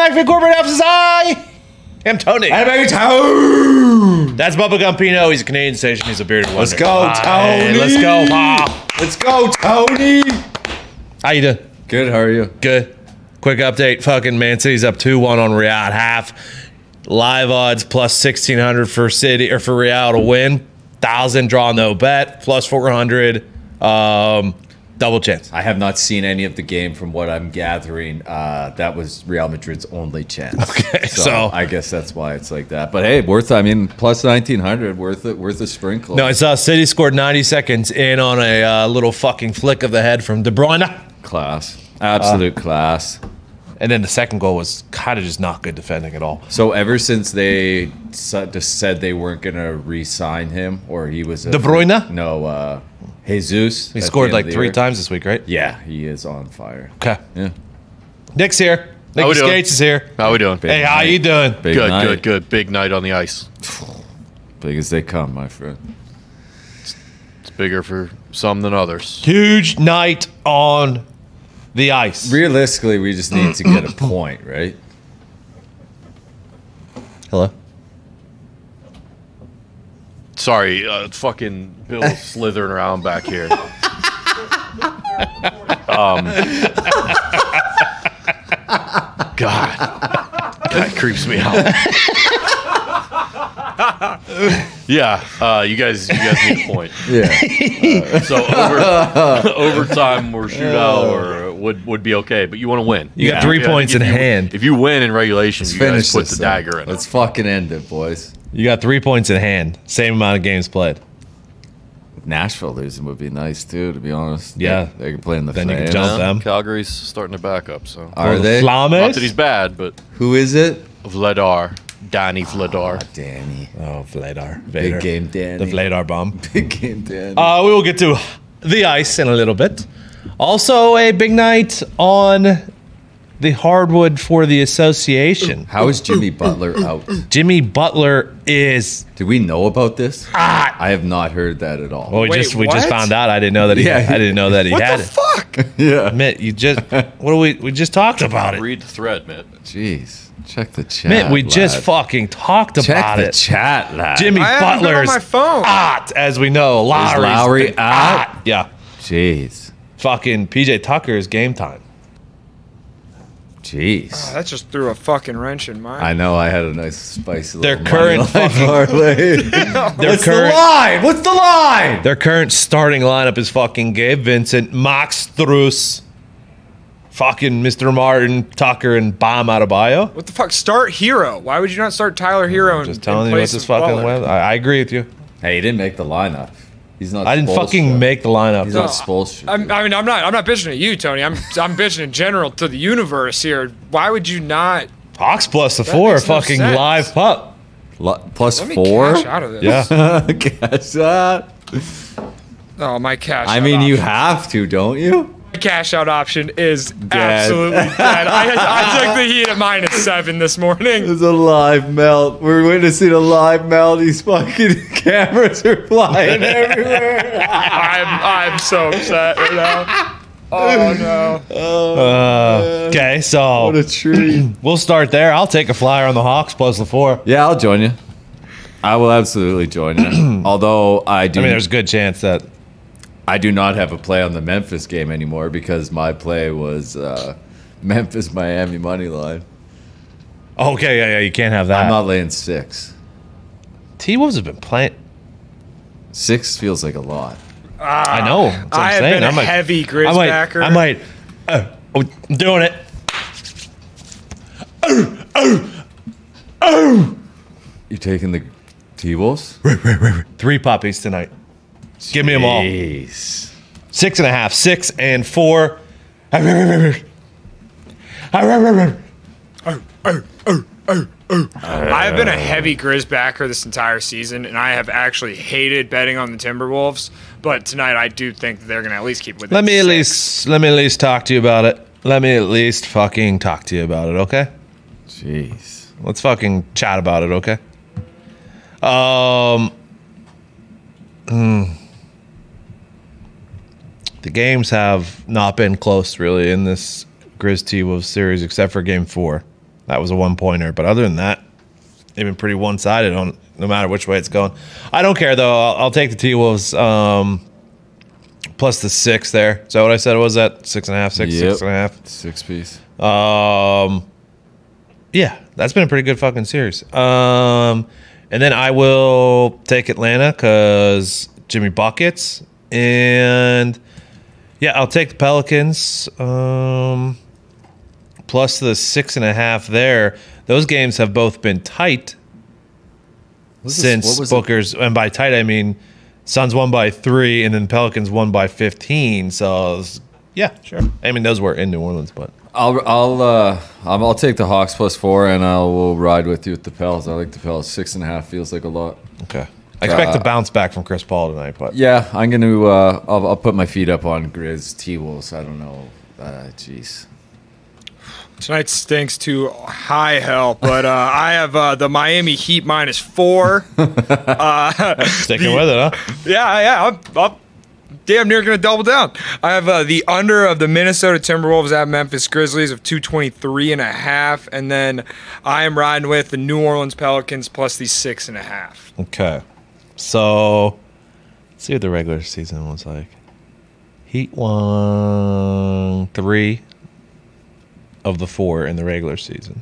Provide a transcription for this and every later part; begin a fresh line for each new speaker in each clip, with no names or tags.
McAfee Corporate Offices. I am Tony.
And baby Tony.
That's Bubba Gumpino. He's a Canadian station. He's a bearded wonder.
Let's go, Tony.
Let's go, Pa.
Let's go, Tony.
How you doing?
Good, how are you?
Good. Quick update. Fucking Man City's up 2-1 on Real at half. Live odds plus 1,600 for City or for Real to win. 1,000 draw no bet plus 400. Double chance.
I have not seen any of the game from what I'm gathering. That was Real Madrid's only chance.
Okay,
so I guess that's why it's like that. But hey, plus 1,900, worth a sprinkle.
No, I saw City scored 90 seconds in on a little fucking flick of the head from De Bruyne.
Class. Absolute class.
And then the second goal was kind of just not good defending at all.
So ever since they just said they weren't going to re-sign him, or he was...
De Bruyne?
No, Jesus.
He scored like 3 times this week, right?
Yeah, he is on fire.
Okay.
Yeah.
Nick's here. Nicky Skates is here.
How we doing?
Hey, how you doing?
Big
Good,
night.
good, good. Big night on the ice.
Big as they come, my friend.
It's bigger for some than others.
Huge night on the ice.
Realistically, we just need to get a point, right?
Hello?
Sorry, fucking Bill's slithering around back here. God, creeps me out. Yeah, you guys need a point.
Yeah.
So overtime or shootout or would be okay, but you want to win.
You got 3 points in hand.
If you win in regulation, you guys put the
thing.
dagger in.
Let's fucking end it, boys.
You got 3 points in hand. Same amount of games played.
Nashville losing would be nice too, to be honest.
Yeah.
They can play in the
Then you can
Flames.
jump them.
Calgary's starting to back up, so
Are they?
not that
Flames?
he's bad, but
Who is it?
Vladar, Danny Vladar.
Danny.
Oh, Vladar.
Big
Vader.
game, Danny.
The Vladar bomb.
Big game, Danny.
We will get to the ice in a little bit. Also, a big night on the hardwood for the association.
How is Jimmy Butler out?
Jimmy Butler is.
Did we know about this? I have not heard that at all.
Well, we
Wait,
just
what?
found out. I didn't know that he.
Yeah.
I didn't know that he
What
had
the
it.
fuck?
Yeah.
Mitt, you just. What do we just talked about it.
Read the thread, Mitt.
Jeez. Check the chat.
Mitt, we just
lad.
fucking talked
Check
about
the
it.
chat, lad.
Jimmy
I haven't been on
Butler's
my phone.
hot, as we know. Lowry's
Lowry
been
out?
hot. Yeah.
Jeez.
Fucking PJ Tucker's game time.
Jeez.
That just threw a fucking wrench in mine.
I know I had a nice spicy
Their
little
current
money line
fucking-
parlay.
Their
What's the
current
line? What's the line?
Their current starting lineup is fucking Gabe Vincent, Max Strus, fucking Mr. Martin, Tucker, and Bam Adebayo.
What the fuck? Start Hero. Why would you not start Tyler Hero and
Just telling
in
you
place
what's this
of
fucking
Butler?
web. I agree with you.
Hey, he didn't make the lineup. He's not.
I didn't
Spoelstra.
fucking make the lineup.
He's not Spoelstra.
I'm not bitching at you, Tony. I'm bitching in general to the universe here. Why would you not?
Hawks plus the 4,
makes no
fucking
sense.
live pup.
Plus
Let me
4.
cash out of this.
Yeah.
Cash out.
Oh, my cash.
I
out
mean, you
option.
have to, don't you?
My cash out option is absolutely dead. I took the Heat at -7 this morning.
It's a live melt. We're witnessing a live melt. These fucking cameras are flying everywhere.
I'm so upset right now. Oh no.
Okay, so
What a treat.
we'll start there. I'll take a flyer on the Hawks plus the 4.
Yeah, I'll join you. I will absolutely join you. Although I do.
I mean, there's a good chance that.
I do not have a play on the Memphis game anymore because my play was Memphis Miami money line.
Okay, yeah, you can't have that.
I'm not laying 6.
T-Wolves have been playing.
6 feels like a lot.
I know. That's what
I
I'm
have
saying.
been a
I might-
heavy Grizz
I might.
backer.
I'm doing it.
You taking the T-Wolves?
3 puppies tonight. Give me them all.
Jeez.
6.5, 6 and 4.
I have been a heavy Grizz backer this entire season, and I have actually hated betting on the Timberwolves. But tonight, I do think that they're going to at least keep with it.
Let me at least talk to you about it. Let me at least fucking talk to you about it, okay?
Jeez.
Let's fucking chat about it, okay? The games have not been close really in this Grizz T-Wolves series except for game 4. That was a 1-pointer. But other than that, they've been pretty one-sided on no matter which way it's going. I don't care, though. I'll take the T-Wolves plus the 6 there. Is that what I said it was at? 6.5, 6,
Yep.
6.5?
6 piece.
Yeah, that's been a pretty good fucking series. And then I will take Atlanta because Jimmy Buckets. And yeah, I'll take the Pelicans. Plus the 6.5 there. Those games have both been tight since Booker's. And by tight, I mean Suns won by 3 and then Pelicans won by 15. So yeah, sure. I mean, those were in New Orleans, but
I'll take the Hawks plus 4, and I will ride with you with the Pels. I like the Pels. 6.5 feels like a lot.
okay. I expect to bounce back from Chris Paul tonight, but
Yeah, I'm gonna. I'll put my feet up on Grizz T-Wolves. I don't know. Jeez.
Tonight stinks to high hell, but I have the Miami Heat -4.
sticking with it, huh?
Yeah, I'm damn near going to double down. I have the under of the Minnesota Timberwolves at Memphis Grizzlies of 223.5, and then I am riding with the New Orleans Pelicans plus the 6.5.
Okay. So, let's see what the regular season was like. Heat won 3 of the 4 in the regular season.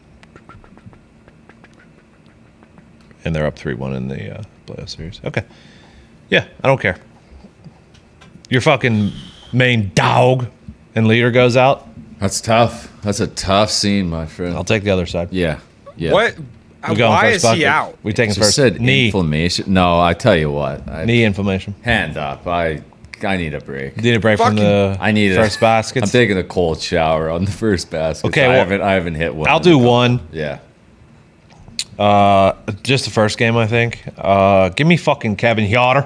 And they're up 3-1 in the playoff series. Okay. Yeah, I don't care. Your fucking main dog and leader goes out.
That's tough. That's a tough scene, my friend.
I'll take the other side.
Yeah.
What?
We going
Why
first
is
bucket.
he out?
We taking
Just
first
said
knee.
inflammation. No, I tell you what.
Knee inflammation.
Hand up. I need a break.
Need a break from the
I need
first baskets.
I'm taking a cold shower on the first basket.
Okay,
I
well,
haven't hit one.
I'll do one.
Yeah.
Just the first game, I think. Give me fucking Kevin Huerter.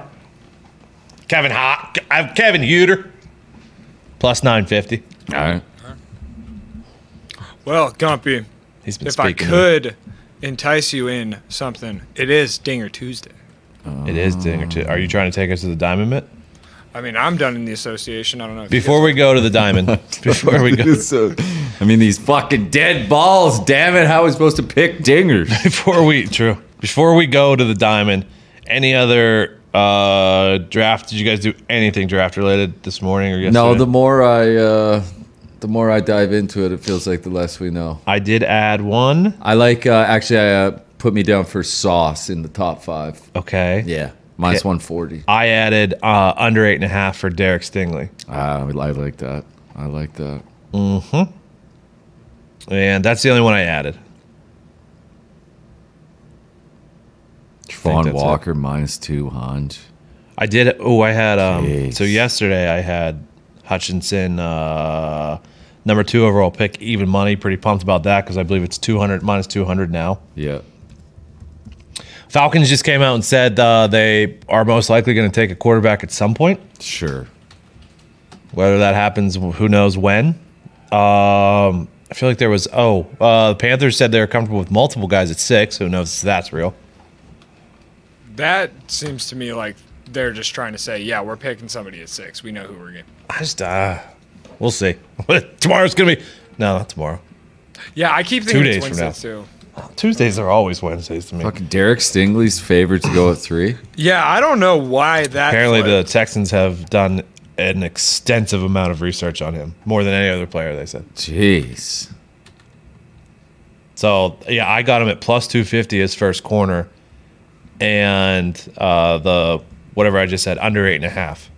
I have Kevin Huerter. Plus 950.
All right.
Well, Gumpy,
He's been
if I
speaking.
could entice you in something, it is Dinger Tuesday.
It is Dinger too. Are you trying to take us to the Diamond Mitt?
I mean, I'm done in the association. I don't know. If
Before we go to the Diamond, before we go,
So, I mean, these fucking dead balls. Damn it! How are we supposed to pick dingers?
before we go to the Diamond, any other draft? Did you guys do anything draft related this morning or yesterday?
No, the more I dive into it, it feels like the less we know.
I did add one.
I like actually. I put me down for Sauce in the top 5.
Okay.
Yeah, minus 140.
I added under 8.5 for Derek Stingley.
I like that. I like that.
And that's the only one I added.
Vaughn
that's
Walker minus 200.
I did. Oh, I had.
Jeez.
So yesterday I had Hutchinson, number 2 overall pick, even money. Pretty pumped about that because I believe it's 200 minus 200 now.
Yeah.
Falcons just came out and said they are most likely going to take a quarterback at some point.
Sure.
Whether that happens, who knows when. I feel like there was. The Panthers said they were comfortable with multiple guys at 6. Who knows if that's real?
That seems to me like they're just trying to say, yeah, we're picking somebody at 6. We know who we're getting.
I just. We'll see. Tomorrow's going to be. No, not tomorrow.
Yeah, I keep thinking
2
it's
days from
Wednesdays too.
Tuesdays are always Wednesdays to me.
Fucking Derek Stingley's favored to go at 3.
Yeah, I don't know why that.
Apparently, the
flipped.
Texans have done an extensive amount of research on him, more than any other player, they said.
Jeez.
So, yeah, I got him at plus 250 his first corner, and the whatever I just said, under 8.5.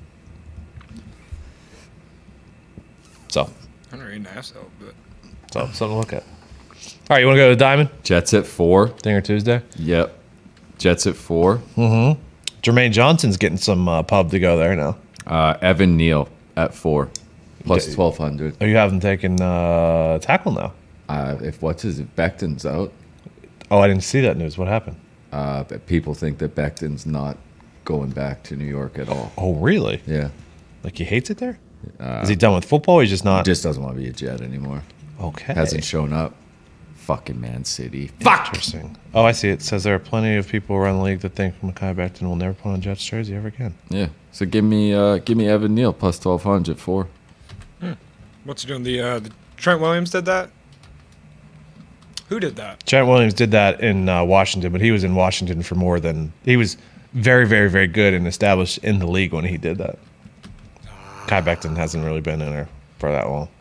So,
Under 8.5, though, but
something to look at. All right, you want to go to the Diamond?
Jets at 4.
Dinger Tuesday?
Yep. Jets at 4.
Jermaine Johnson's getting some pub to go there now.
Evan Neal at 4. Plus
Okay.
1,200.
Oh, you haven't taken tackle now.
If Becton's out,
Oh, I didn't see that news. What happened?
but people think that Becton's not going back to New York at all.
Oh, really?
Yeah.
Like he hates it there? Is he done with football? He's just not.
Just doesn't want to be a Jet anymore.
Okay.
Hasn't shown up. Fucking Man City.
Interesting. Oh, I see. It says there are plenty of people around the league that think Mekhi Becton will never put on a Jets jersey ever again.
Yeah. So give me Evan Neal plus 1,200 at 4.
what's he doing? The Trent Williams did that? Who did that?
Trent Williams did that in Washington, but he was in Washington for more than he was very, very, very good and established in the league when he did that. Kai Becton hasn't really been in there for that long.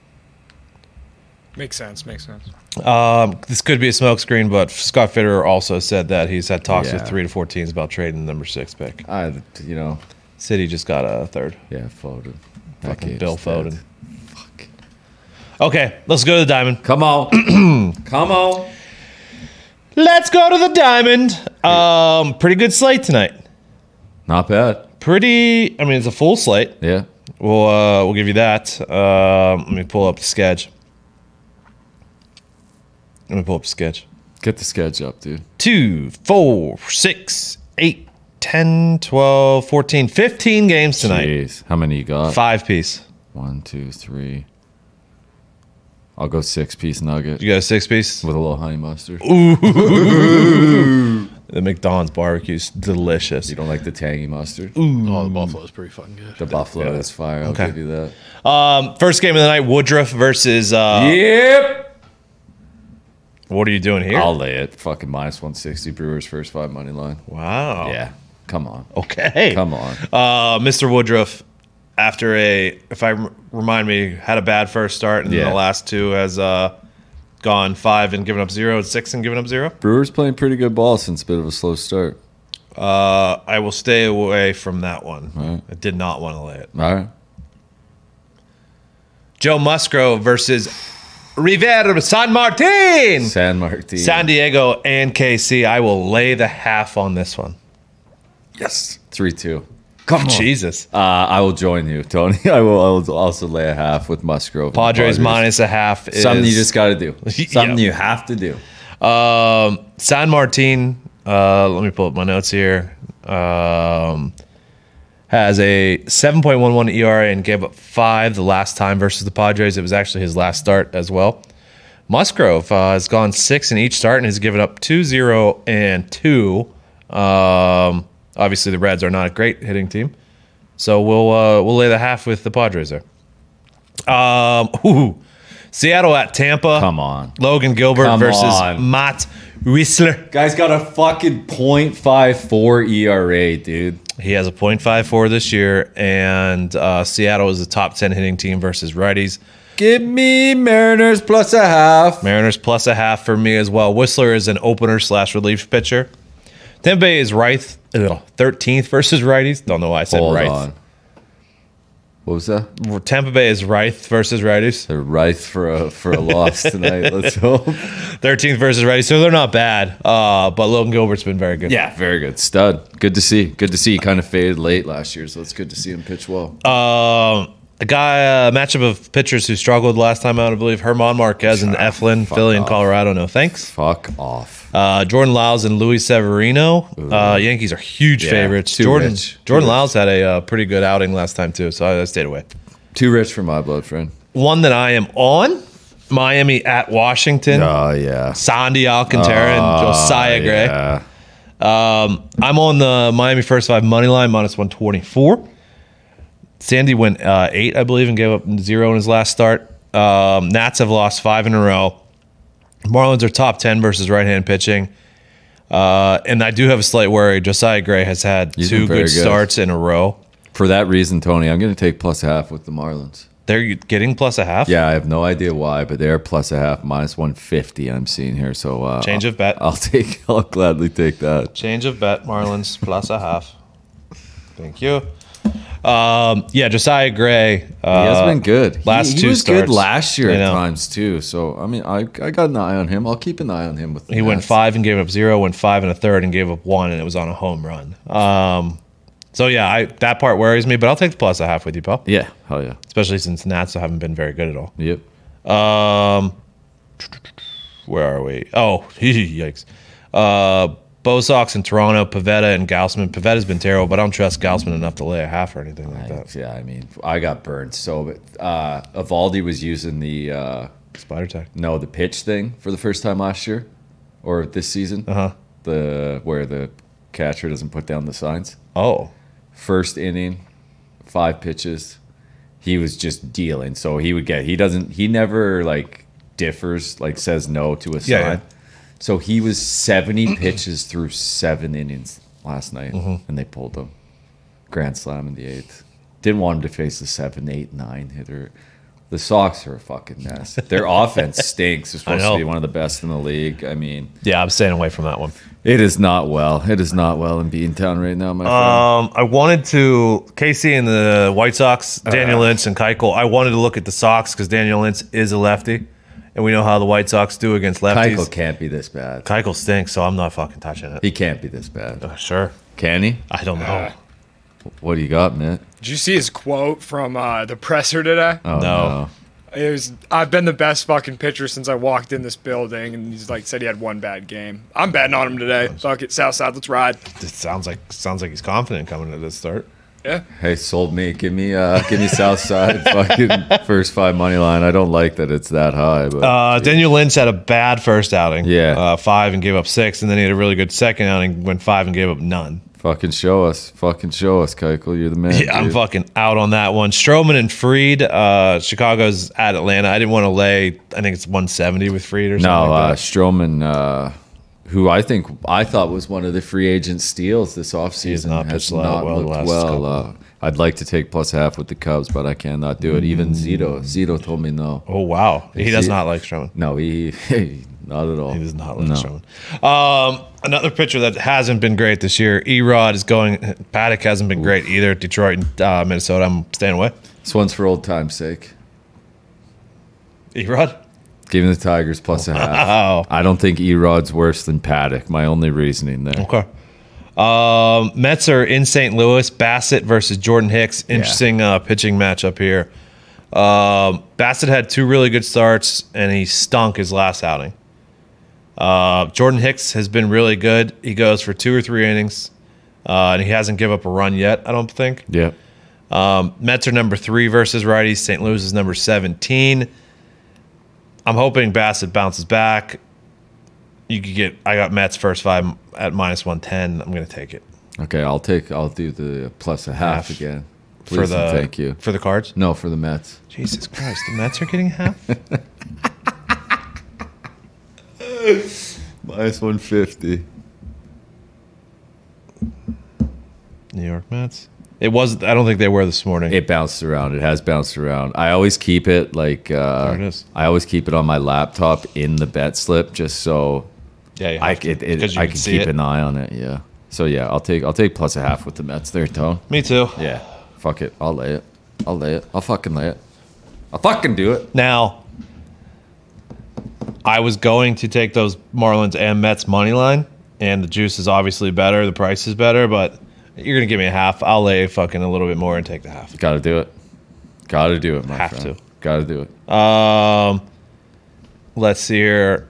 Makes sense.
This could be a smokescreen, but Scott Fitterer also said that he's had talks with
Yeah.
3 to 4 teams about trading the number 6 pick.
You know,
City just got a third.
yeah, Foden.
Fucking Bill Foden. Okay, let's go to the Diamond.
Come on. Come on.
Let's go to the Diamond. Pretty good slate tonight.
Not bad.
It's a full slate.
Yeah.
We'll give you that. Let me pull up the sketch.
Get the sketch up, dude.
2, 4, 6, 8, 10, 12, 14, 15 games tonight.
Jeez. How many you got?
5 piece.
1, 2, 3. I'll go 6-piece nugget
You got a 6 piece?
with a little honey mustard.
The McDonald's barbecue's delicious.
You don't like the tangy mustard?
Oh, the Buffalo's pretty fucking good.
The buffalo is fire. I'll
Okay.
give you that.
First game of the night, Woodruff versus.
Yep.
What are you doing here?
I'll lay it. Fucking minus 160 Brewers first 5 money line.
Wow.
Yeah. Come on.
Okay.
Come on.
Mr. Woodruff, after if I remind me, had a bad first start, and then
Yeah.
the last 2 has gone 5 and given up 0, and 6 and given up 0.
Brewers playing pretty good ball since a bit of a slow start.
I will stay away from that one.
Right.
I did not want to lay it.
All right.
Joe Musgrove versus Rivera San Martin.
San Martin.
San Diego and KC. I will lay the half on this one.
Yes. 3-2. Come on.
Jesus.
I will join you, Tony. I will also lay a half with Musgrove. and
Padres minus a half is
Something you just got to do. Something
Yeah.
you have to do.
San Martin. Let me pull up my notes here. Has a 7.11 ERA and gave up 5 the last time versus the Padres. It was actually his last start as well. Musgrove has gone 6 in each start and has given up 2, 0, and 2. Obviously, the Reds are not a great hitting team, so we'll lay the half with the Padres there. Seattle at Tampa.
Come on.
Logan Gilbert
Come
versus
on.
Matt Whistler.
Guy's got a fucking .54 ERA, dude.
He has a .54 this year, and Seattle is a top 10 hitting team versus righties.
Give me Mariners plus a half.
Mariners plus a half for me as well. Whistler is an opener / relief pitcher. Tampa Bay is 13th versus righties. Don't know why I said
Hold
Reith.
on. What was that?
Tampa Bay is Reith versus righties.
They're ripe for a loss tonight. Let's hope.
13th versus righties, so they're not bad. But Logan Gilbert's been very good.
Yeah, very good. Stud. Good to see. Good to see. He kind of faded late last year, so it's good to see him pitch well.
A matchup of pitchers who struggled last time out, I believe. Herman Marquez and Eflin, Philly and
off.
Colorado. No thanks.
Fuck off.
Jordan Lyles and Luis Severino. Yankees are huge
Yeah,
favorites.
too
Jordan
rich.
Lyles had a pretty good outing last time too, so I stayed away.
Too rich for my blood, friend.
One that I am on: Miami at Washington.
Oh, yeah.
Sandy Alcantara and Josiah Gray.
Yeah.
I'm on the Miami first 5 money line minus 124. Sandy went 8, I believe, and gave up 0 in his last start. Nats have lost 5 in a row. Marlins are top 10 versus right-hand pitching. And I do have a slight worry. Josiah Gray has had
He's
2
been very
good
good.
starts in a row.
For that reason, Tony, I'm going to take plus a half with the Marlins.
They're getting plus a half.
Yeah, I have no idea why, but they're plus a half, minus 150 I'm seeing here. So
Change of bet.
I'll gladly take that.
Change of bet, Marlins plus a half. Thank you. Josiah Gray.
He has been good.
Last
he
2
was
starts.
good last year
I
at
know.
times too. So I mean, I got an eye on him. I'll keep an eye on him with.
He went 5 and gave up 0, went 5 and a third and gave up 1, and it was on a home run. That part worries me, but I'll take the plus a half with you, pal.
Yeah, hell yeah.
Especially since Nats haven't been very good at all.
Yep.
Where are we? Oh, yikes. Bo Sox in Toronto, Pavetta and Gaussman. Pavetta's been terrible, but I don't trust Gaussman enough to lay a half or anything like that.
Yeah, I mean, I got burned. So, Evaldi was using the
Spider tag.
the pitch thing for the first time last year, or this season. Where the catcher doesn't put down the signs.
Oh.
First inning, 5 pitches, he was just dealing. So he never like differs, like says no to a sign.
Yeah, yeah.
So he was 70 pitches through 7 innings last night, and they pulled him. Grand slam in the 8th. Didn't want him to face the 7, 8, 9 hitter. The Sox are a fucking mess. Their offense stinks. They're supposed to be one of the best in the league. I mean,
Yeah, I'm staying away from that one.
it is not well. It is not well in Beantown right now, my friend.
I wanted to Casey and the White Sox, Daniel Lynch and Keuchel. I wanted to look at the Sox because Daniel Lynch is a lefty, and we know how the White Sox do against lefties.
Keuchel can't be this bad.
Keuchel stinks, so I'm not fucking touching it.
He can't be this bad.
Sure,
Can he?
I don't know.
What do you got, man?
Did you see his quote from the presser today?
Oh,
No.
It was, "I've been the best fucking pitcher since I walked in this building," and he's like said he had one bad game. I'm betting on him today. Fuck it, Southside, let's ride.
It sounds like he's confident coming to this start.
Yeah.
Hey, sold me. Give me Southside fucking first 5 money line. I don't like that it's that high, but
Daniel Lynch had a bad first outing.
Yeah.
5 and gave up 6, and then he had a really good second outing, went 5 and gave up none.
fucking show us, Keuchel. You're the man.
Yeah, I'm
dude.
fucking out on that one. Stroman and Fried. Chicago's at Atlanta. I didn't want to lay. I think it's 170 with Fried or something.
No,
like that.
Stroman, who I thought was one of the free agent steals this offseason,
has not pitched well the
looked
last
well.
couple.
I'd like to take +1/2 with the Cubs, but I cannot do it. Even Zito told me no.
Oh wow, he does
See-
not like Stroman.
No, he not at all.
He does not like
No.
Stroman. Another pitcher that hasn't been great this year. Erod is going. Paddock hasn't been great either. Detroit and Minnesota. I'm staying away.
This one's for old time's sake.
Erod.
Give me the Tigers +1/2.
Oh,
I don't think Erod's worse than Paddock. My only reasoning there.
okay. Mets are in St. Louis. Bassett versus Jordan Hicks. Interesting pitching matchup here. Bassett had 2 really good starts, and he stunk his last outing. Jordan Hicks has been really good. He goes for 2 or 3 innings, and he hasn't given up a run yet, I don't think.
Yeah.
Mets are number 3 versus righties. St. Louis is number 17. I'm hoping Bassett bounces back. I got Mets first 5 at -110. I'm going to take it.
Okay, I'll do the +1/2 again. Please and thank you.
For the Cards?
No, for the Mets.
Jesus Christ, the Mets are getting half?
-150.
New York Mets. It was. I don't think they were this morning.
It bounced around. It has bounced around. I always keep it like
There it is.
I always keep it on my laptop in the bet slip just so
Yeah, you
I
have to, 'cause you
can
see
keep
it.
an eye on it. Yeah. So yeah, I'll take +1/2 with the Mets there, Tone.
Me too.
Yeah. Fuck it. I'll lay it. I'll fucking lay it. I'll fucking do it.
Now, I was going to take those Marlins and Mets money line, and the juice is obviously better. The price is better, but you're gonna give me a half. I'll lay fucking a little bit more and take the half.
Gotta do it. Gotta do it, my
Have
friend.
to.
Gotta do it.
Let's see here.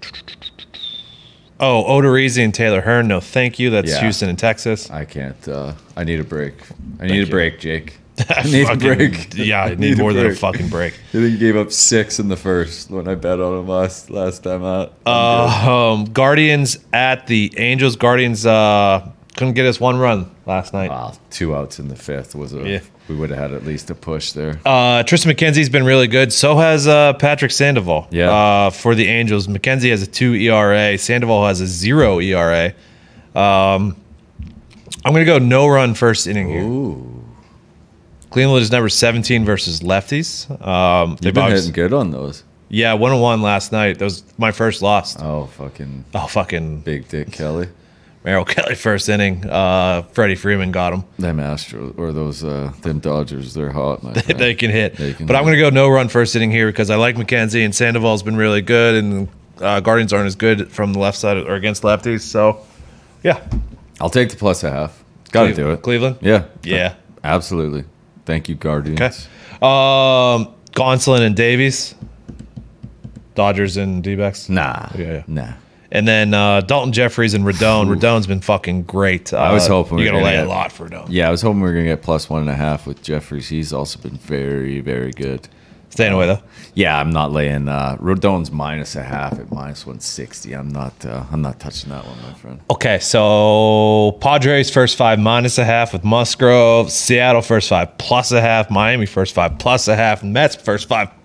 Oh, Odorizzi and Taylor Hearn. No, thank you. That's
Yeah.
Houston and Texas.
I can't. I need a break. I need a
you.
break, Jake. I need a
Fucking-
break.
Yeah, I need more than a fucking break.
I think he gave up 6 in the first when I bet on him last time out. I'm good.
Guardians at the Angels. Guardians couldn't get us 1 run last night.
Wow, 2 outs in the 5th was a.
Yeah.
We would have had at least a push there.
Tristan McKenzie's been really good. So has Patrick Sandoval.
Yeah.
For the Angels, McKenzie has a 2 ERA. Sandoval has a 0 ERA. I'm gonna go no run first inning here.
Ooh,
Cleveland is number 17 versus lefties.
you've
They've
been
obviously-
hitting good on those.
Yeah, 1-1 last night. That was my first loss.
Oh, fucking
Oh, fucking
Big Dick Kelly.
Merrill Kelly first inning. Freddie Freeman got him.
Them Astros or those them Dodgers, they're hot, my friend.
They can hit.
They can
But I'm
hit.
going to go no run first inning here because I like McKenzie and Sandoval's been really good, and Guardians aren't as good from the left side or against lefties. So, yeah.
I'll take the +1/2. Got to do it.
Cleveland?
Yeah.
Yeah.
Absolutely. Thank you, Guardians.
Okay. Gonsolin and Davies. Dodgers and D-backs.
Nah.
Yeah.
Nah.
And then Dalton Jeffries and Rodon. Rodon's been fucking great.
I was hoping
you
we
got
were
to lay
gonna
a
get-
lot for Rodon.
Yeah, I was hoping we were going to get +1/2 with Jeffries. He's also been very, very good.
Staying away, though.
Yeah, I'm not laying Rodon's -1/2 at -160. I'm not touching that one, my friend.
Okay, so Padres first 5 -1/2 with Musgrove. Seattle first 5 +1/2. Miami first 5 +1/2. Mets first 5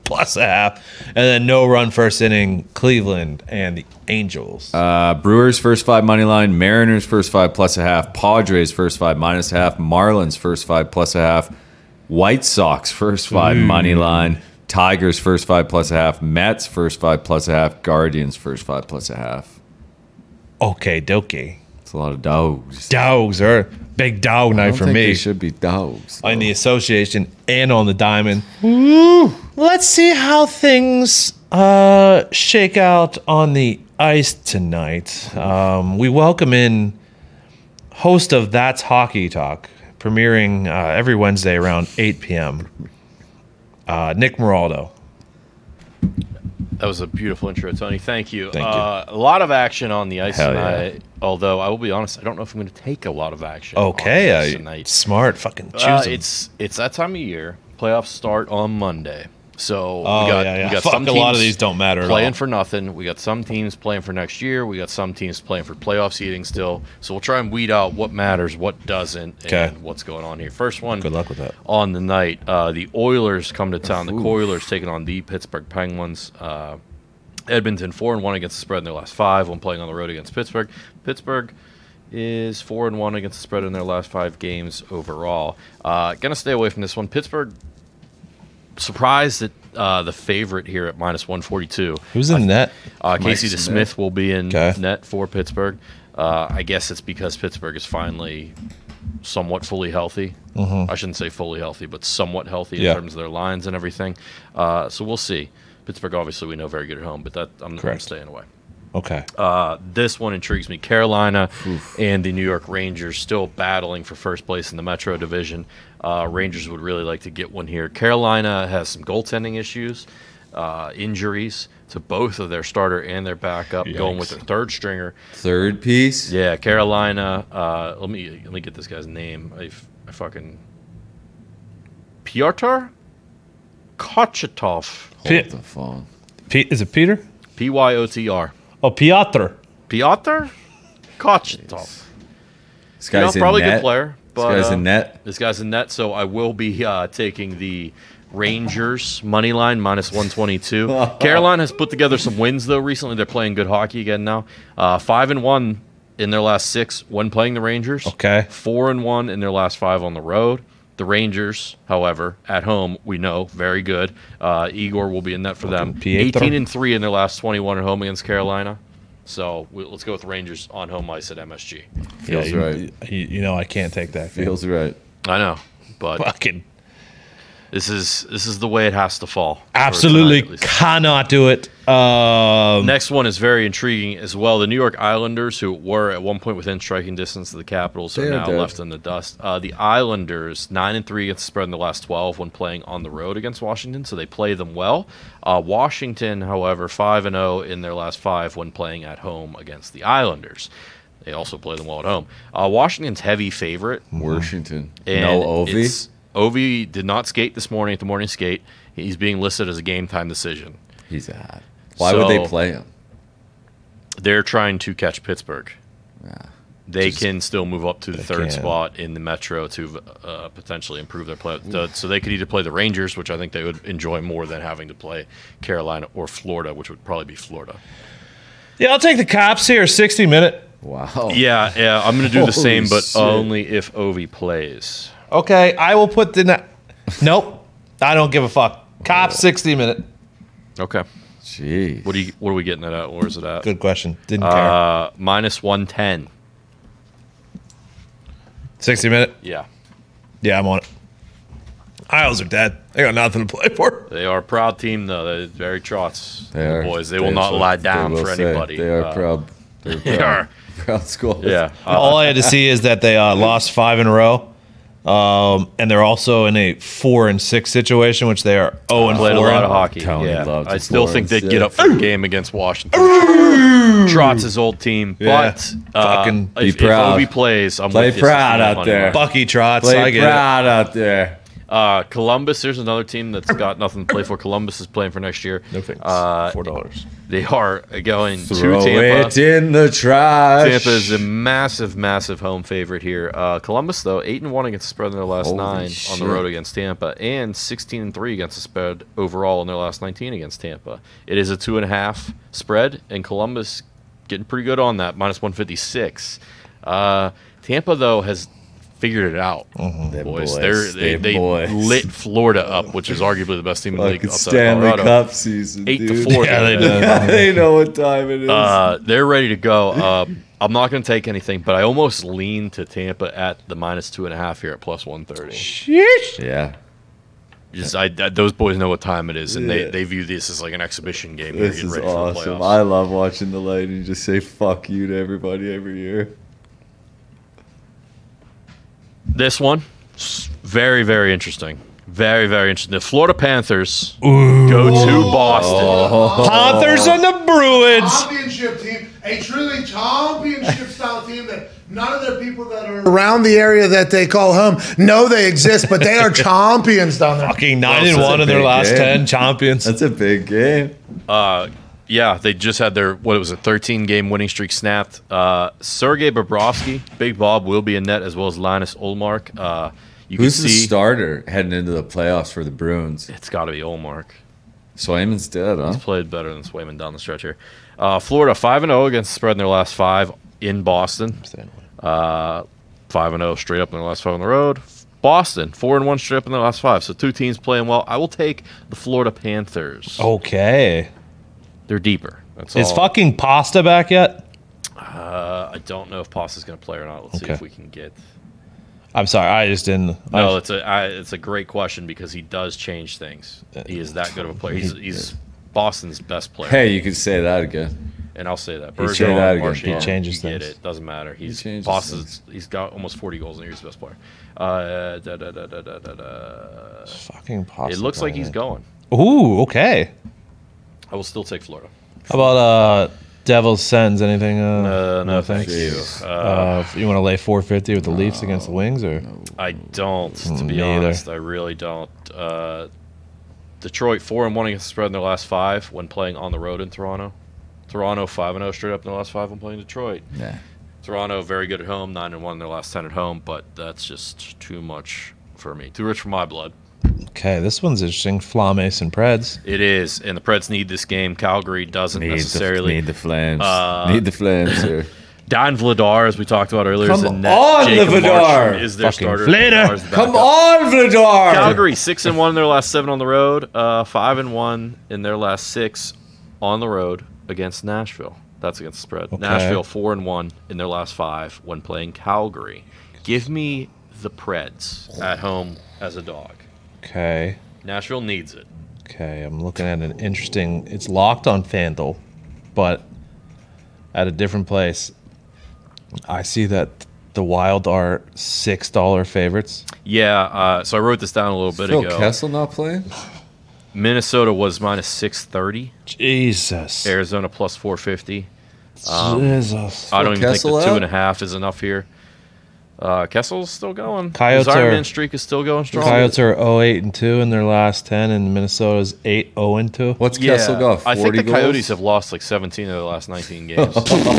plus a half. And then no run first inning, Cleveland and the Angels.
Brewers first 5 money line, Mariners first 5 plus a half, Padres first 5 minus a half, Marlins first 5 plus a half, White Sox first 5 money line, Tigers first 5 plus a half, Mets first 5 plus a half, Guardians first 5 plus a half.
Okay, dokie.
It's a lot of dogs.
Dogs are big dog
I
night
don't
for
think
me.
they should be dogs.
On the association and on the diamond. Let's see how things shake out on the ice tonight. We welcome in host of That's Hockey Talk, premiering every Wednesday around 8 p.m. Nick Moraldo.
That was a beautiful intro, Tony. Thank you.
Thank you.
A lot of action on the ice
Hell yeah.
tonight. Although I will be honest, I don't know if I'm going to take a lot of action. on the
Okay,
ice tonight.
smart. Fucking choose 'em.
It's that time of year. Playoffs start on Monday, so
Oh,
we got
yeah.
we got
Fuck,
some
a lot of
teams
these don't matter at
playing
all.
for nothing. We got some teams playing for next year. We got some teams playing for playoff seeding still. So we'll try and weed out what matters, what doesn't,
Okay.
and what's going on here. First one.
Good luck with that.
On the night, the Oilers come to town. The Oilers taking on the Pittsburgh Penguins. Edmonton 4-1 against the spread in their last 5 when playing on the road against Pittsburgh. Pittsburgh is 4-1 against the spread in their last 5 games overall. Gonna stay away from this one. Pittsburgh surprised at the favorite here at minus 142.
Who's in net?
Casey
Smith.
DeSmith will be in
Okay.
net for Pittsburgh. I guess it's because Pittsburgh is finally somewhat fully healthy. I shouldn't say fully healthy, but somewhat healthy in
Yeah.
terms of their lines and everything. So we'll see. Pittsburgh, obviously, we know very good at home, but that I'm
Correct.
staying away.
Okay.
This one intrigues me. Carolina and the New York Rangers still battling for first place in the Metro Division. Rangers would really like to get one here. Carolina has some goaltending issues, injuries to both of their starter and their backup, going with their third stringer.
Third piece?
Yeah, Carolina. Let me get this guy's name. I fucking Pyotr Kochetov.
P-
Hold the phone.
Is it Peter?
Pyotr.
Oh, Piotr.
Pyotr Kochetov.
This guy's in
Probably a
net.
good player. But,
This guy's in net.
This guy's in net, so I will be taking the Rangers money line minus 122. Carolina has put together some wins though recently. They're playing good hockey again now. 5-1 in their last 6 when playing the Rangers.
Okay.
4-1 in their last 5 on the road. The Rangers, however, at home, we know, very good. Igor will be in net for them.
Pietro.
18-3 in their last 21 at home against Carolina. So let's go with Rangers on home ice at MSG.
Feels right.
You know I can't take that.
Feels right.
I know, but
Fucking
this is the way it has to fall. for
absolutely
tonight, at least.
cannot do it.
Next one is very intriguing as well. The New York Islanders, who were at one point within striking distance of the Capitals, are
They're
now
dead.
left in the dust. The Islanders 9-3 against the spread in the last 12 when playing on the road against Washington, so they play them well. Washington, however, 5-0 in their last 5 when playing at home against the Islanders. They also play them well at home. Washington's heavy favorite.
Washington.
And
No Ovi.
it's- Ovi did not skate this morning at the morning skate. He's being listed as a game time decision.
He's out. Why would they
So-
play him?
They're trying to catch Pittsburgh.
Yeah.
They can still move up to the third
can.
spot in the Metro to potentially improve their play. So they could either play the Rangers, which I think they would enjoy more than having to play Carolina, or Florida, which would probably be Florida.
Yeah, I'll take the Cops here. 60-minute.
Wow.
Yeah, I'm going to do the same,
Holy
but
shit.
only if Ovi plays.
Okay, I will put the. Nope, I don't give a fuck. Cops 60-minute.
Okay.
Jeez.
What are we getting that at? Where's it at?
Good question. Didn't care.
Minus 110.
60-minute.
Yeah.
Yeah, I'm on it. Isles are dead. They got nothing to play for.
They are a proud team, though. They're very trots.
They
the
are.
boys. They will not lie down
will
for
say.
anybody.
They are proud. They're
They
proud.
are.
Proud squad.
Yeah.
All I had to see is that they lost 5 in a row, and they're also in a 4-6 situation, which they are 0-4.
Played a lot of hockey.
Tony
Yeah.
loves
I
the
still think they'd
Florence,
get
yeah.
up for the game against Washington. Trot's his old team.
Yeah.
But
Fucking
if
be proud.
Ovi plays, I'm
Play
with you.
proud
60
out
money
there.
line.
Bucky Trots.
Play
I get
proud out there.
Columbus, there's another team that's got nothing to play for. Columbus is playing for next year.
No thanks. $4.
They are going
Throw
to Tampa.
it in the trash.
Tampa is a massive, massive home favorite here. Columbus, though, 8-1 against the spread in their last
Holy
9
shit.
on the road against Tampa, and 16-3 against the spread overall in their last 19 against Tampa. It is a 2.5 spread, and Columbus getting pretty good on that, minus 156. Tampa, though, has figured it out.
Them
Boys,
boys.
they
Them boys.
lit Florida up, which is arguably the best team in the league.
Fucking
outside
Stanley
Colorado.
Cup season,
8-4.
dude.
Yeah, they do.
Yeah, they know what time it is.
They're ready to go. I'm not going to take anything, but I almost lean to Tampa at the minus 2.5 here at plus 130.
Yeah.
Just those boys know what time it is, and
Yeah.
they view this as like an exhibition game. They're
This
getting
is
ready for the
awesome.
playoffs.
I love watching the Lightning just say fuck you to everybody every year.
This one, very, very interesting. Very, very interesting. The Florida Panthers go to Boston.
Panthers and the Bruins.
Championship team, a truly championship style team that none of the people that are around the area that they call home know they exist, but they are champions down there.
Fucking
Well,
9-1
it's
in
a
their
big
last
game.
10 champions.
That's a big game.
Yeah, they just had their, 13-game winning streak snapped. Sergei Bobrovsky, Big Bob, will be in net, as well as Linus Ullmark. You
Who's
can
the
see
starter heading into the playoffs for the Bruins?
it's got to be Ullmark.
Swayman's dead, huh?
Played better than Swayman down the stretch here. Florida 5-0 against the spread in their last 5 in Boston. 5-0 straight up in their last 5 on the road. Boston 4-1 straight up in their last 5. So two teams playing well. I will take the Florida Panthers.
Okay.
They're deeper. That's
Is
all.
fucking Pasta back yet?
I don't know if Pasta's going to play or not. Let's see
Okay.
if we can get.
I'm sorry. I just didn't.
No, it's a great question because he does change things. He is that good of a player. He's Boston's best player.
Hey, you can say that again.
And I'll say that.
He said that again.
Marchand,
He
changes
you get
things.
it. Doesn't matter. He's
changes
Boston's. He's got almost 40 goals in the year. He's the best player.
fucking Pasta.
It looks like he's going.
Ooh, okay.
I will still take Florida.
How about Devils Sens? Anything?
No, thank
Jeez.
you.
You want to lay 450 with the Leafs against the Wings, or
I don't, to be
Me either.
honest. I really don't. Detroit 4-1 against the spread in their last 5 when playing on the road in Toronto. Toronto 5-0 straight up in their last 5 when playing Detroit.
Yeah.
Toronto very good at home, 9-1 in their last 10 at home, but that's just too much for me. Too rich for my blood.
okay? This one's interesting. Flames and Preds.
It is, and the Preds need this game. Calgary doesn't necessarily.
Need the Flames. Need the Flames here.
Dan Vladar, as we talked about earlier, is
Come
in net.
on,
Jacob
Vladar!
Marchand is their
Fucking
starter.
Vladar!
Vladar's the
Come
backup.
on, Vladar!
Calgary 6-1 in their last 7 on the road. 5-1 in their last 6 on the road against Nashville. That's against the spread.
Okay.
Nashville 4-1 in their last 5 when playing Calgary. Give me the Preds at home as a dog.
Okay.
Nashville needs it.
Okay. I'm looking at an interesting. It's locked on FanDuel, but at a different place. I see that the Wild are $6 favorites.
Yeah, so I wrote this down a little bit
Phil
ago.
Kessel not playing?
Minnesota was minus 630.
Jesus.
Arizona plus 450.
Jesus.
I don't even
Kessel
think the
out?
2.5 is enough here. Kessel's still going.
Coyotes
His Iron
are-
Man streak is still going strong.
Coyotes are 0-8-2 in their last 10, and Minnesota's 8-0-2.
What's
Yeah,
Kessel got? 40
I think the
goals?
Coyotes have lost like 17 of their last 19 games.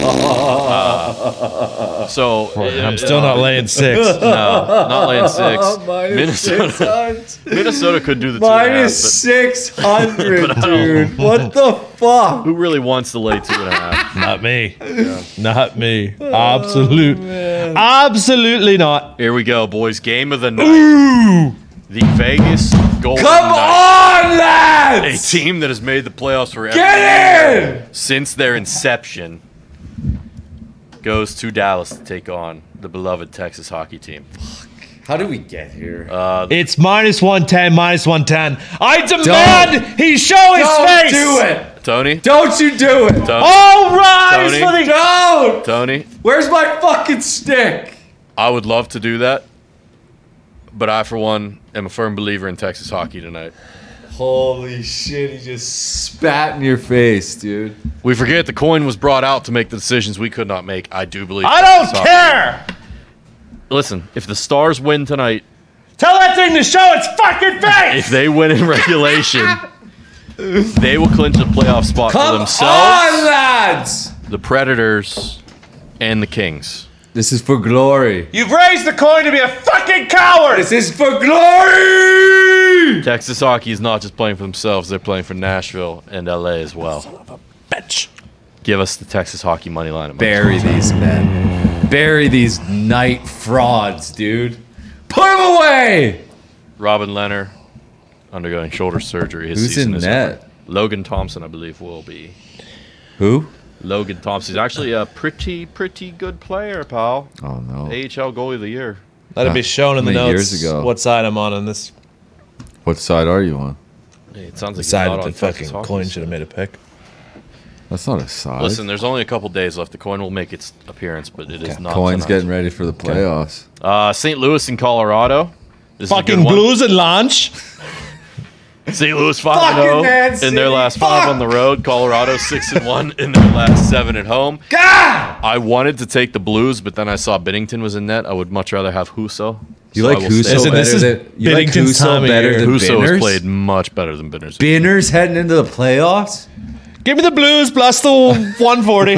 So
I'm still not laying 6.
No, not laying 6.
Minus
Minnesota,
600.
Minnesota could do the 2.5.
Minus 600, dude. What the fuck?
Who really wants to lay 2.5?
Not me. Not me. Absolutely not.
Here we go, boys. Game of the night. The Vegas Golden
Come
Knights.
on,
A
lads!
team that has made the playoffs for every
Get
year
in!
since their inception goes to Dallas to take on the beloved Texas hockey team.
How did we get here?
It's minus 110, minus 110. I demand he show his
Don't
face.
do it!
Tony?
Don't you do it!
All rise
Tony?
for the.
Don't!
Tony?
Where's my fucking stick?
I would love to do that, but I, for one, am a firm believer in Texas hockey tonight.
Holy shit, he just spat in your face, dude.
We forget the coin was brought out to make the decisions we could not make. I do believe
I
Texas
don't
hockey.
care.
Listen, if the Stars win tonight,
Tell that thing to show its fucking face.
If they win in regulation, they will clinch a playoff spot for
Come
themselves,
on, lads!
the Predators, and the Kings.
This is for glory.
You've raised the coin to be a fucking coward.
This is for glory!
Texas hockey is not just playing for themselves; they're playing for Nashville and LA as well.
Bitch.
Give us the Texas hockey money line.
Bury these men. Bury these night frauds, dude. Put them away!
Robin Leonard undergoing shoulder surgery. His
Who's
season
in
is
net?
over. Logan Thompson, I believe, will be.
Who?
Logan Thompson. He's actually a pretty good player, pal.
Oh, no.
AHL goalie of the year.
Let it be shown in the
How many
notes
years ago?
what side I'm on this.
What side are you on?
Hey, it sounds like he's
Side
not
that
on
the
Texas
fucking
hockey,
coin
so-
should have made a pick.
That's not a side.
Listen, there's only a couple days left. The coin will make its appearance, but it is not.
Coin's
tonight.
getting ready for the playoffs.
St. Louis and Colorado. This is a
Fucking
good one.
Blues and launch.
St. Louis
Fucking Man
5-0 in their
City,
last 5 on the road. Colorado 6-1 in their last 7 at home.
God!
I wanted to take the Blues, but then I saw Binnington was in net. I would much rather have Husso.
You
So
like
I will
Husso
stay
Listen,
with
this
better
is
than you like
Binnington's time
Husso
of
better
year.
than
Husso has
Binners?
played much better than Binners.
Binners heading into the playoffs?
Give me the Blues plus the 140.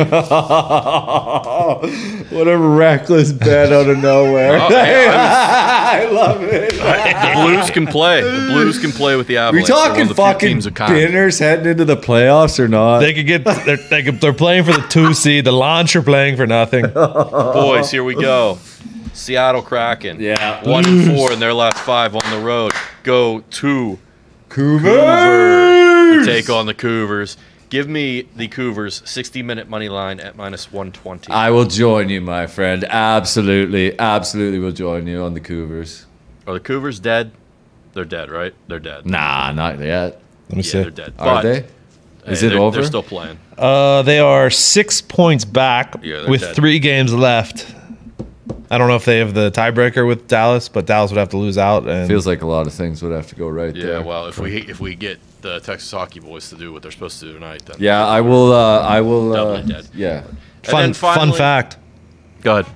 What a reckless bet out of nowhere. I love it.
The Blues can play. The Blues can play with the
We
Avalanche. They're one
talking
of the few
fucking
teams who can.
Binners heading into the playoffs or not?
They could get. They're playing for the 2 seed. The launch are playing for nothing.
Boys, here we go. Seattle Kraken.
Yeah.
1-4 in their last 5 on the road. Go to
Cougars!
Vancouver to take on the Cougars. Give me the Cougars 60-minute money line at -120.
I will join you, my friend. Absolutely, absolutely will join you on the Cougars.
Are the Cougars dead? They're dead, right? They're dead.
Nah, not yet.
Let me
Yeah,
see.
they're dead.
Are
But,
they? Is
hey,
it
they're,
over?
They're still playing.
They are 6 points back
Yeah, they're
with
dead.
3 games left. I don't know if they have the tiebreaker with Dallas, but Dallas would have to lose out. And
Feels like a lot of things would have to go right
Yeah,
there.
well, if we get the Texas hockey boys to do what they're supposed to do tonight, then
Yeah, I will.
Doubly dead.
Yeah.
then
fun
finally-
fact
Go ahead.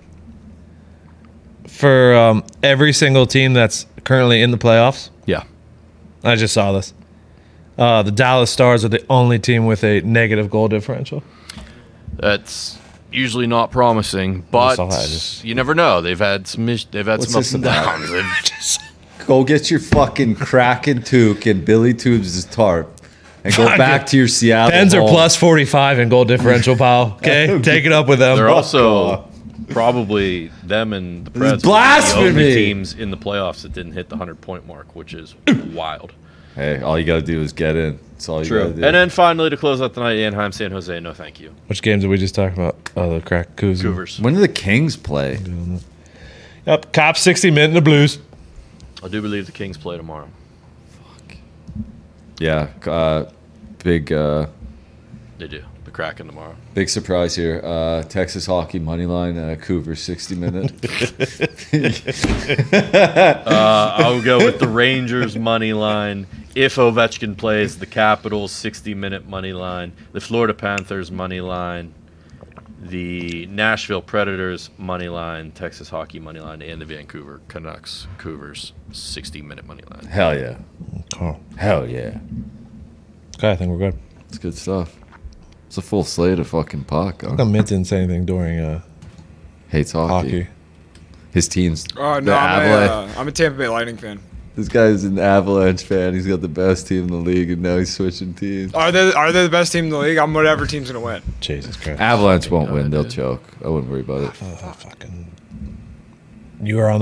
for every single team that's currently in the playoffs.
Yeah.
I just saw this. The Dallas Stars are the only team with a negative goal differential.
That's usually not promising, but
saw that, I just-
you never know. They've had some ups
this
and
about?
downs. They've-
Go get your fucking Kraken toque and Billy Tubes' tarp, and go back to your Seattle.
Pens are
home.
plus 45 in goal differential, pal. Okay, take it up with them.
They're also probably them and the Preds will be the
blasphemy.
only teams in the playoffs that didn't hit the 100-point mark, which is wild.
Hey, all you gotta do is get in. That's all you gotta do.
And then finally to close out the night, Anaheim, San Jose. No, thank you.
Which games did we just talk about? Oh, the crack Cougars.
Cougars.
When do the Kings play?
Yep, Cops 60 minute in the Blues.
I do believe the Kings play tomorrow.
Yeah, big
They do. The Kraken tomorrow.
big surprise here. Texas hockey money line, Cougars 60-minute.
I'll go with the Rangers money line. If Ovechkin plays, the Capitals 60-minute money line. The Florida Panthers money line. The Nashville Predators money line. Texas hockey money line. And the Vancouver Canucks Cougars 60-minute money line.
Hell yeah.
Oh,
Hell yeah.
okay, I think we're good.
It's good stuff. It's a full slate of fucking puck.
How come Mint didn't say anything during
Hates hockey.
hockey?
His team's
Oh
the
no,
Avalanche.
I'm a Tampa Bay Lightning fan.
This guy's an Avalanche fan. He's got the best team in the league, and now he's switching teams.
Are they the best team in the league? I'm whatever team's gonna win.
Jesus Christ.
Avalanche won't win. They'll choke. I wouldn't worry about it.
Fucking. You were on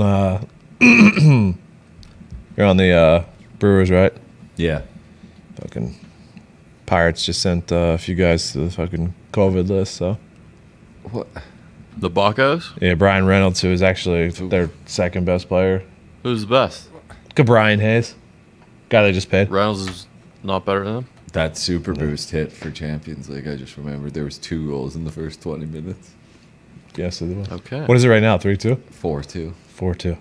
you're on the Brewers, right?
Yeah.
Fucking Pirates just sent a few guys to the fucking COVID list, so.
What?
The Buccos?
Yeah, Brian Reynolds, who is actually their second best player.
Who's the best?
Look at Brian Hayes. Guy they just paid.
Reynolds is not better than them?
That super boost hit for Champions League. I just remembered there was 2 goals in the first 20 minutes.
Yes, it was.
Okay.
What is it right now? 3-2?
4-2.
4-2.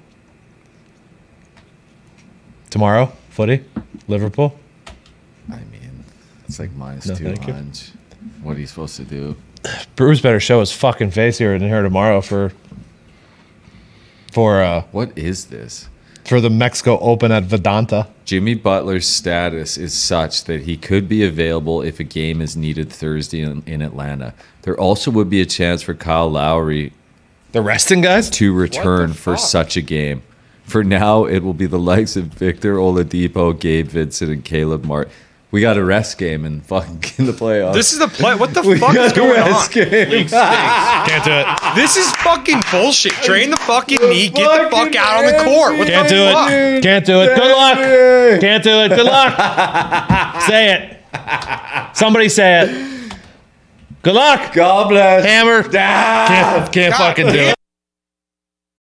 Tomorrow, footy, Liverpool.
I mean, it's like minus
No,
2
thank you.
lunch. What are you supposed to do?
Brewers better show his fucking face here tomorrow for
What is this?
for the Mexico Open at Vedanta.
Jimmy Butler's status is such that he could be available if a game is needed Thursday in Atlanta. There also would be a chance for Kyle Lowry
The resting guys?
to return for such a game. For now, it will be the likes of Victor Oladipo, Gabe Vincent, and Caleb Martin. We got a rest game in the playoffs.
This is the play. What the
We
fuck is
got a
going
rest
on?
game.
Can't do it.
This is fucking bullshit. Drain the fucking knee. Get the fuck
fucking
out on the court. What
Can't
the
do
fuck?
it. Can't do it. Good luck. Can't do it. Good luck. Say it. Somebody say it. Good luck.
God bless.
Hammer.
Ah.
Can't fucking do it.